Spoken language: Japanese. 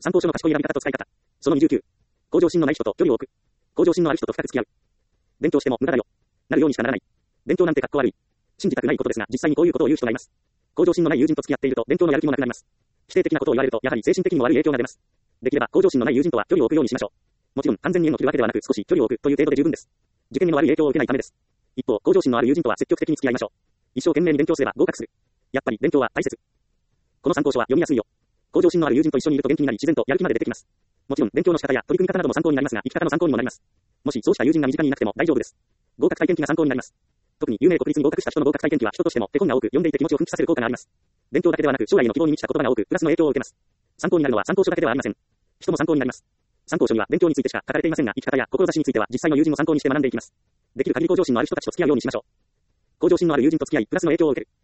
参考書の賢い選び方と使い方。その29。向上心のない人と距離を置く。向上心のある人と深く付き合う。勉強しても無駄だよ。なるようにしかならない。勉強なんてかっこ悪い。信じたくないことですが、実際にこういうことを言う人がいます。向上心のない友人と付き合っていると勉強のやる気もなくなります。否定的なことを言われると、やはり精神的にも悪い影響が出ます。できれば向上心のない友人とは距離を置くようにしましょう。もちろん完全に縁を切るわけではなく、少し距離を置くという程度で十分です。受験にも悪い影響を受けないためです。一方、向上心のある友人とは積極的に付き合いましょう。一生懸命に勉強すれば合格する。やっぱり勉強は大切。この参考書は読みやすいよ。向上心のある友人と一緒にいると元気になり自然とやる気まで出てきます。もちろん勉強の仕方や取り組み方なども参考になりますが、生き方の参考にもなります。もしそうした友人が身近にいなくても大丈夫です。合格体験記が参考になります。特に有名国立に合格した人の合格体験記は人としても手本が多く、読んでいて気持ちを奮起させる効果があります。勉強だけではなく将来の希望に満ちた言葉が多く、プラスの影響を受けます。参考になるのは参考書だけではありません。人も参考になります。参考書には勉強についてしか書かれていませんが、生き方や志については実際の友人を参考にして学んでいきます。できる限り向上心のある人たちと付き合うようにしましょう。向上心のある友人と付き合い、プラスの影響を受ける。